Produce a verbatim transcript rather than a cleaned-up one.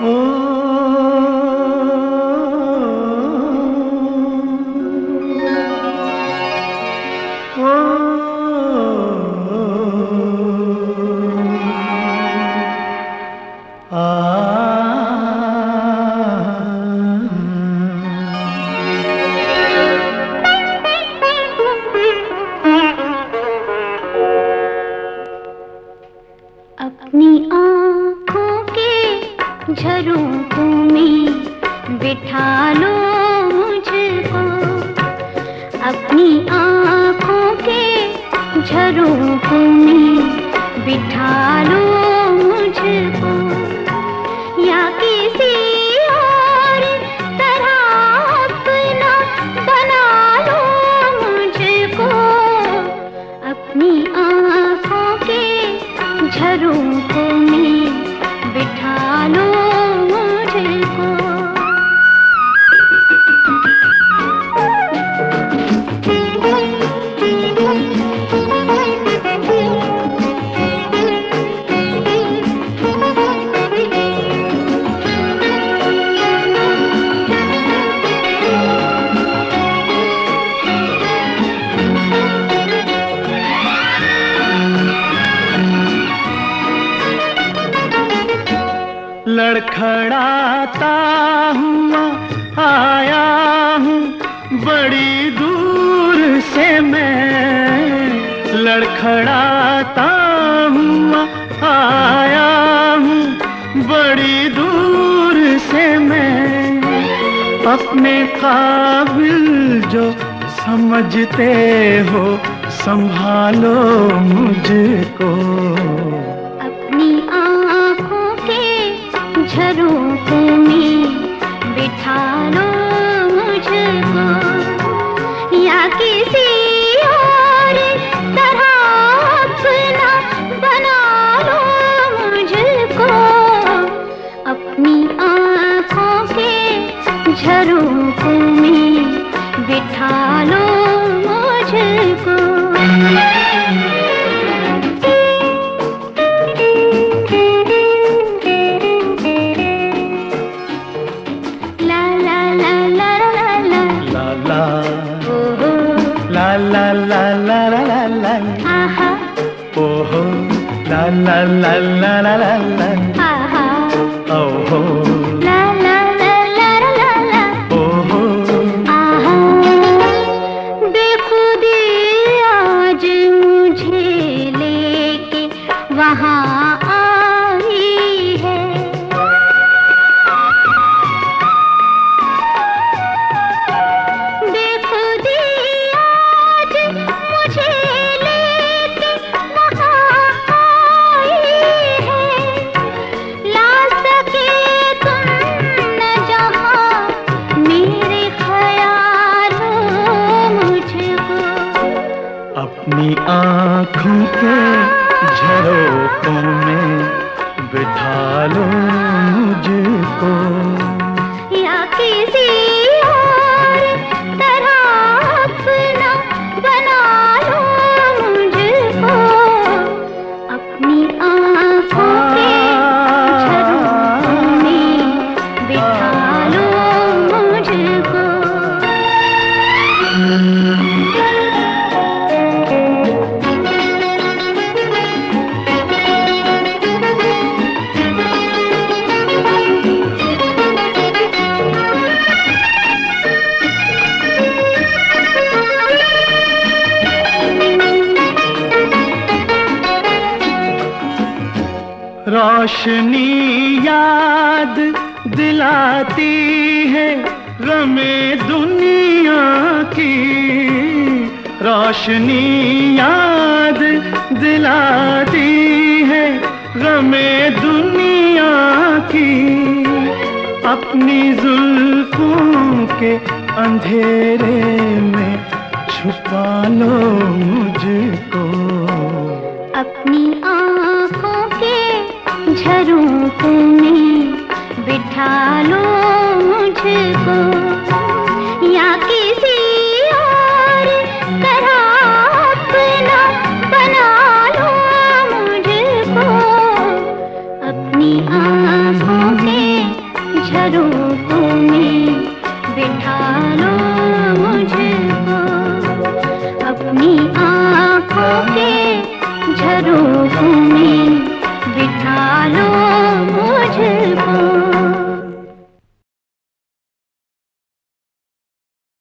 अपनी आँखों के झरोखों में बिठा लो मुझको, अपनी आँखों के झरोखों में बिठा लो मुझको, या किसी और तरह अपना बना लो मुझको, अपनी आँखों के झरोखों में बिठा लो मुझको। लड़खड़ाता हुआ आया हूँ बड़ी दूर से मैं, लड़खड़ाता हुआ आया हूँ बड़ी दूर से मैं, अपने काबिल जो समझते हो संभालो मुझको, झरोखों में बिठा लो मुझको, या किसी और तरह अपना बना लो मुझको, अपनी आँखों के झरोखों में बिठा लो मुझको। La la la la la la la, aha, oh la la la la la la la, aha, oh la la la la la la, oh aha, बेखुदी आज मुझे लेके वहाँ आई है, अपनी आँखों के झरोखों में बिठा लो मुझको, या किसी और तरह अपना बना लो मुझको, अपनी आँखों के झरोखों में बिठा लो मुझको। रोशनी याद दिलाती है गमे दुनिया की, रोशनी याद दिलाती है गमे दुनिया की, अपनी जुल्फों के अंधेरे में छुपा लो मुझको, अपनी आँखों के झरोखों में बिठा लो मुझको, या किसी और तरह अपना बना लो मुझको, अपनी आँखों के झरोखों में बिठा लो मुझको, अपनी आँखों के झरोखों में बिठा लो